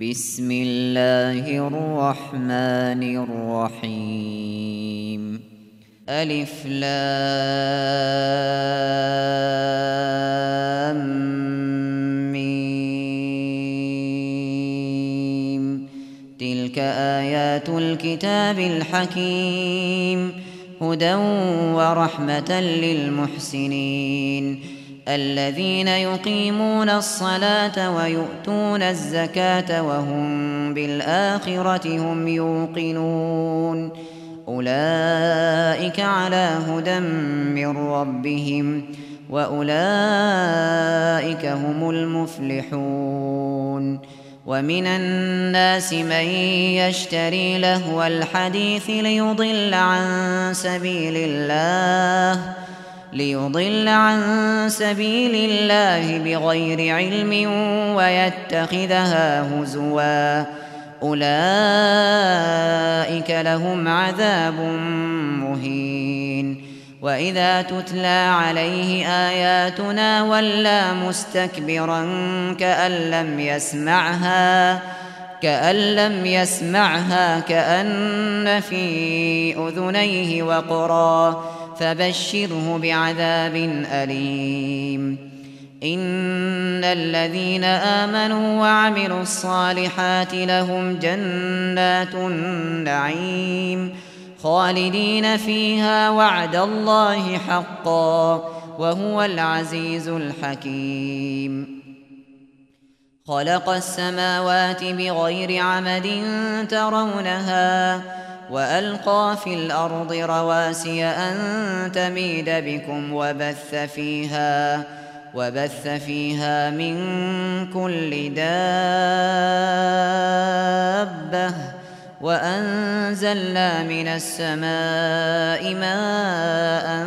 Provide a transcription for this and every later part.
بسم الله الرحمن الرحيم. ألف لام ميم. تلك آيات الكتاب الحكيم، هدى ورحمة للمحسنين الذين يقيمون الصلاة ويؤتون الزكاة وهم بالآخرة هم يوقنون. أولئك على هدى من ربهم وأولئك هم المفلحون. ومن الناس من يشتري لهو الحديث ليضل عن سبيل الله بغير علم ويتخذها هزوا. أولئك لهم عذاب مهين. وإذا تتلى عليه آياتنا ولى مستكبرا كأن لم يسمعها كأن في أذنيه وقرا، فبشره بعذاب أليم. إن الذين آمنوا وعملوا الصالحات لهم جنات النعيم خالدين فيها وعد الله حقا وهو العزيز الحكيم. خلق السماوات بغير عمد ترونها وألقى في الأرض رواسي أن تميد بكم وبث فيها من كل دابة وأنزلنا من السماء ماء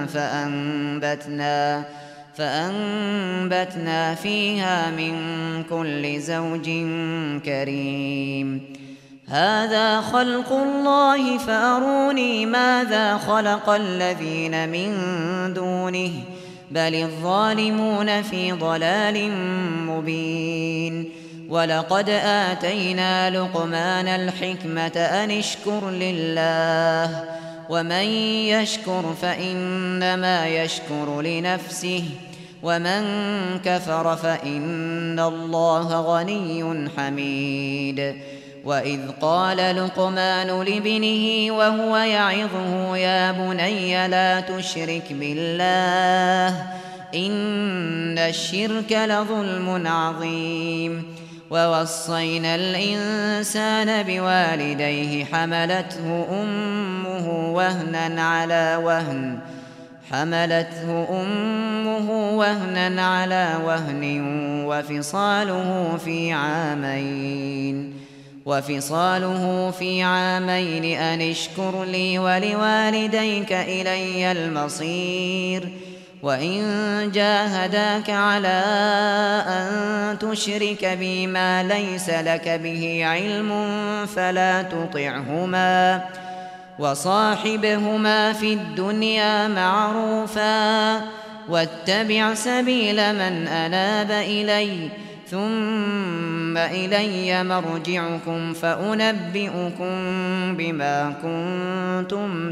فأنبتنا فيها من كل زوج كريم. هذا خلق الله فأروني ماذا خلق الذين من دونه بل الظالمون في ضلال مبين. ولقد آتينا لقمان الحكمة أن اشكر لله ومن يشكر فإنما يشكر لنفسه ومن كفر فإن الله غني حميد. وإذ قال لقمان لابنه وهو يعظه يا بني لا تشرك بالله إن الشرك لظلم عظيم. ووصينا الإنسان بوالديه حملته أمه وهنا على وهن وفصاله في عامين أن اشكر لي ولوالديك إلي المصير. وإن جاهداك على أن تشرك بي ما ليس لك به علم فلا تطعهما وصاحبهما في الدنيا معروفا واتبع سبيل من أناب إلي ثم إلي مرجعكم فأنبئكم بما كنتم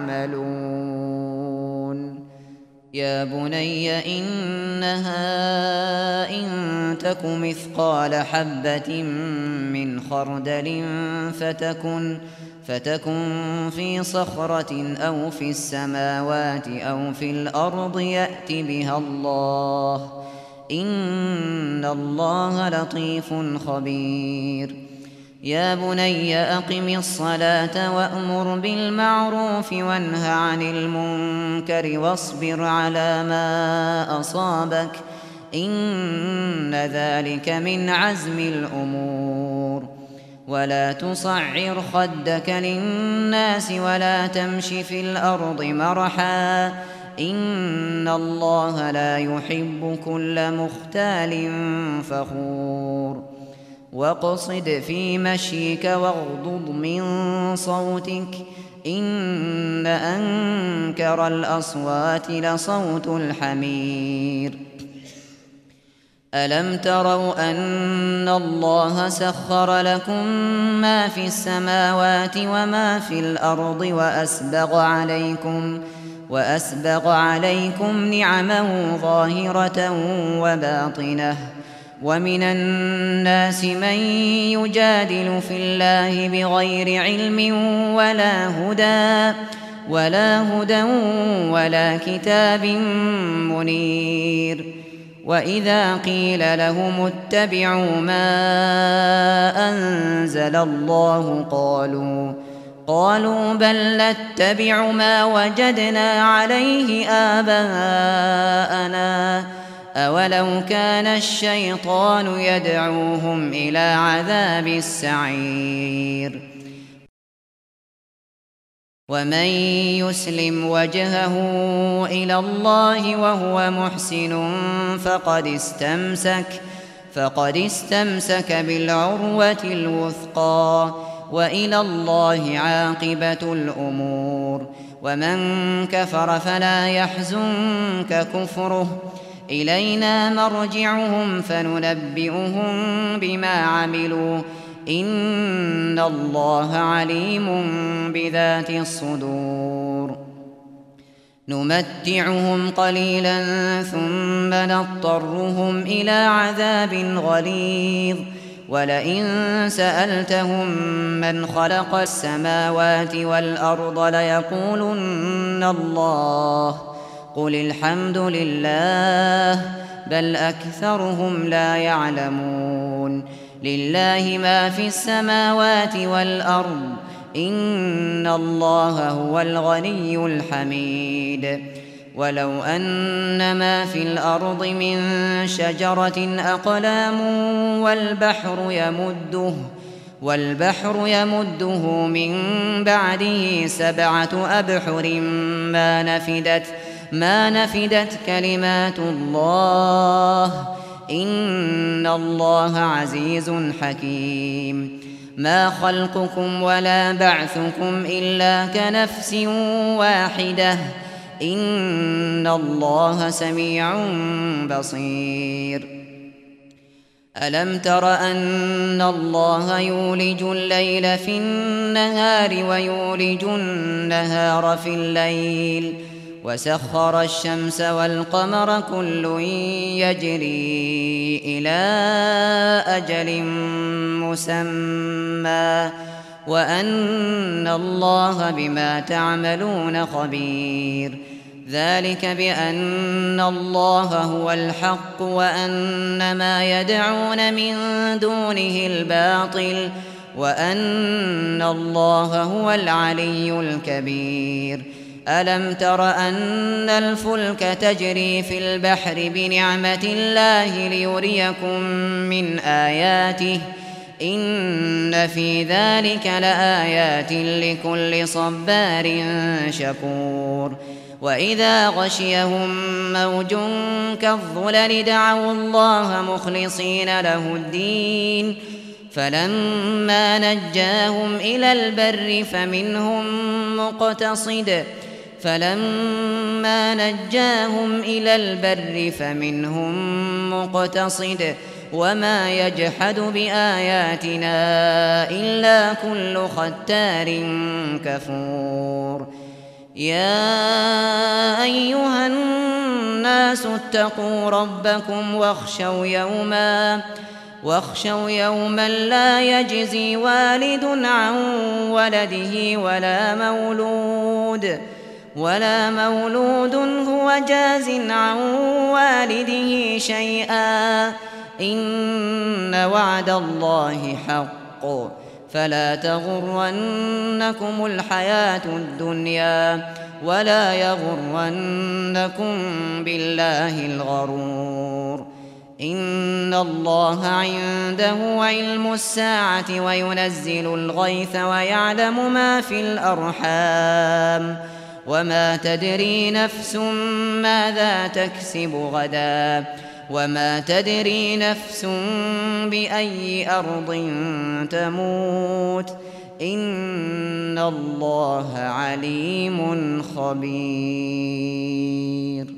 تعملون. يا بني إنها إن تك مثقال حبة من خردل فتكن في صخرة أو في السماوات أو في الأرض يأت بها الله إن الله لطيف خبير. يا بني أقم الصلاة وأمر بالمعروف وانه عن المنكر واصبر على ما أصابك إن ذلك من عزم الأمور. ولا تصعر خدك للناس ولا تمش في الأرض مرحا إن الله لا يحب كل مختال فخور. واقصد في مشيك واغضض من صوتك إن أنكر الأصوات لصوت الحمير. ألم تروا أن الله سخر لكم ما في السماوات وما في الأرض وأسبغ عليكم نعمه ظاهرة وباطنة ومن الناس من يجادل في الله بغير علم ولا هدى ولا كتاب منير وإذا قيل لهم اتبعوا ما أنزل الله قالوا بل نتبع ما وجدنا عليه آباءنا أولو كان الشيطان يدعوهم إلى عذاب السعير ومن يسلم وجهه إلى الله وهو محسن فقد استمسك بالعروة الوثقى وإلى الله عاقبة الأمور ومن كفر فلا يحزنك كفره إلينا مرجعهم فننبئهم بما عملوا إن الله عليم بذات الصدور نمتعهم قليلا ثم نضطرهم إلى عذاب غليظ ولئن سألتهم من خلق السماوات والأرض ليقولن الله قل الحمد لله بل أكثرهم لا يعلمون لله ما في السماوات والأرض إن الله هو الغني الحميد ولو أن ما في الأرض من شجرة أقلام والبحر يمده من بعده 7 أبحر ما نفدت كلمات الله إن الله عزيز حكيم ما خلقكم ولا بعثكم إلا كنفس واحدة إن الله سميع بصير ألم تر أن الله يولج الليل في النهار ويولج النهار في الليل وسخر الشمس والقمر كل يجري إلى أجل مسمى وأن الله بما تعملون خبير ذلك بأن الله هو الحق وأن ما يدعون من دونه الباطل وأن الله هو العلي الكبير ألم تر أن الفلك تجري في البحر بنعمة الله ليريكم من آياته إن في ذلك لآيات لكل صبار شكور وإذا غشيهم موج كالظلل دعوا الله مخلصين له الدين فلما نجاهم إلى البر فمنهم مقتصد وما يجحد بآياتنا إلا كل ختار كفور يا أيها الناس اتقوا ربكم واخشوا يوما لا يجزي والد عن ولده ولا مولود هو جاز عن والده شيئا إن وعد الله حق فلا تغرنكم الحياة الدنيا ولا يغرنكم بالله الغرور إن الله عنده علم الساعة وينزل الغيث ويعلم ما في الأرحام وما تدري نفس ماذا تكسب غدا وما تدري نفس بأي أرض تموت إن الله عليم خبير